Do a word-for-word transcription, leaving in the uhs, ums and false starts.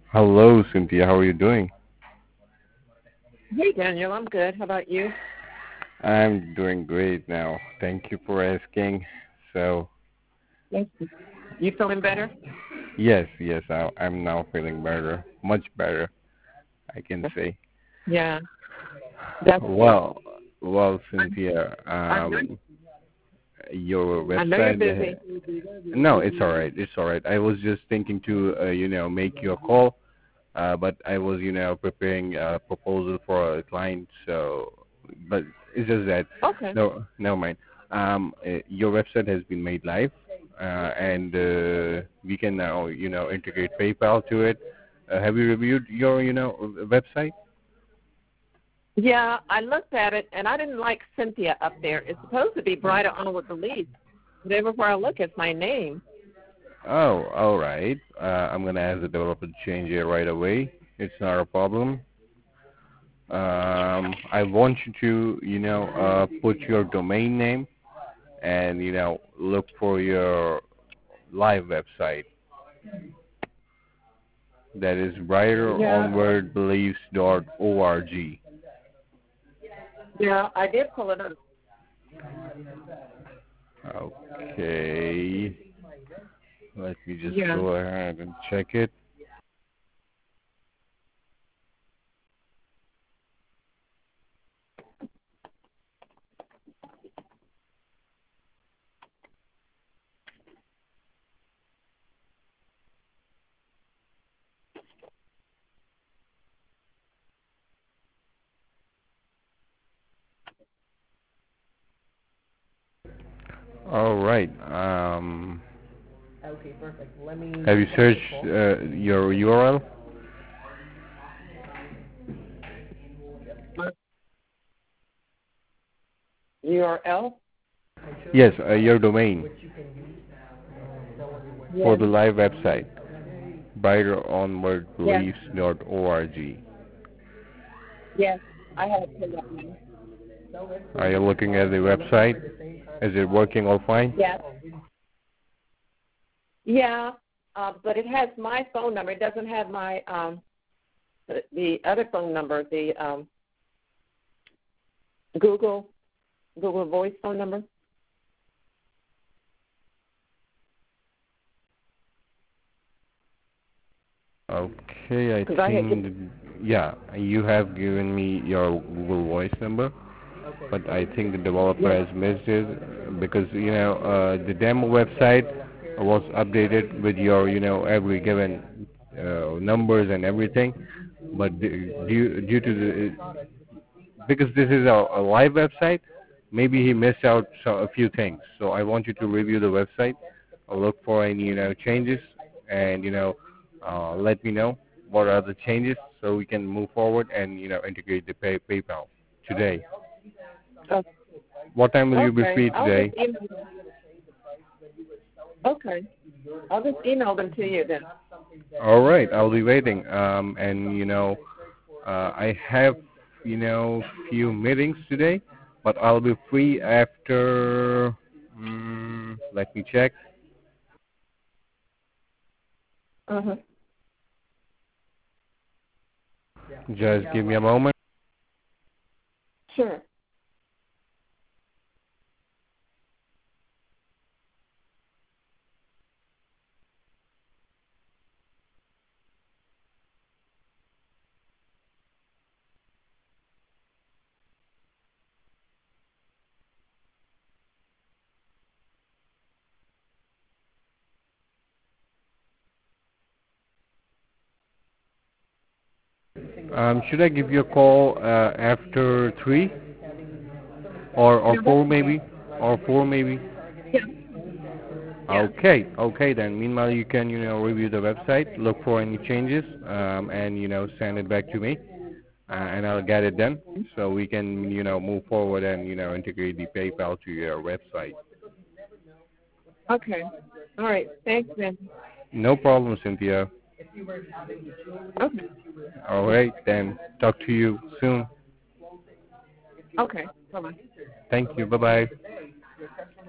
Hello, Cynthia. How are you doing? Hey, Daniel, I'm good. How about you? I'm doing great now. Thank you for asking. So, Yes. You feeling better? yes, yes, I, I'm now feeling better, much better, I can say. Yeah, that's good. Well, well, I, Cynthia, I know. um, your I know you're website. busy. Uh, no, it's all right. It's all right. I was just thinking to, uh, you know, make you a call, uh, but I was, you know, preparing a proposal for a client. So, but it's just that. Okay. No, never mind. Um, uh, your website has been made live, uh, and uh, we can now, you know, integrate PayPal to it. Uh, have you reviewed your, you know, website? Yeah, I looked at it and I didn't like Cynthia up there. It's supposed to be brighter on with the leaves. But everywhere I look, it's my name. Oh, all right. Uh, I'm gonna ask the developer to change it right away. It's not a problem. Um, I want you to, you know, uh, put your domain name and, you know, look for your live website. That is Yeah, brighter onward beliefs dot org. yeah, I did pull it up. Okay. Let me just Yeah. go ahead and check it. All right. Um, have you searched uh, your U R L? U R L? Yes, uh, your domain for Yes. the live website. brighter onward Yes. beliefs dot org. Yes. I have it pulled up now. Are you looking at the website? Is it working all fine? Yes. Yeah. Uh, but it has my phone number. It doesn't have my um the, the other phone number, the um Google Google Voice phone number. Okay, Because I I had just, think, yeah, you have given me your Google Voice number, but I think the developer yeah. has missed it because, you know, uh, the demo website was updated with your, you know, every given uh, numbers and everything, but the- due, due to the, because this is a, a live website, maybe he missed out so, a few things. So I want you to review the website, uh, look for any, you know, changes, and, you know, uh, let me know what are the changes so we can move forward and, you know, integrate the pay, PayPal today. Oh, What time will you be okay. free I'll just today? email them. Okay. I'll just email them to you then. All right, I'll be waiting. Um, and you know, uh, I have, you know, few meetings today, but I'll be free after. Mm, let me check. Uh huh. Just give me a moment. Sure. Um, should I give you a call uh, after three or or No, that's four fine. maybe or four maybe? Yeah. Yeah. Okay, okay then. Meanwhile, you can, you know, review the website, look for any changes, um, and, you know, send it back to me, uh, and I'll get it done so we can, you know, move forward and, you know, integrate the PayPal to your website. Okay. All right. Thanks, then. No problem, Cynthia. Okay. All right, then. Talk to you soon. Okay. Bye bye. Thank you. Bye bye.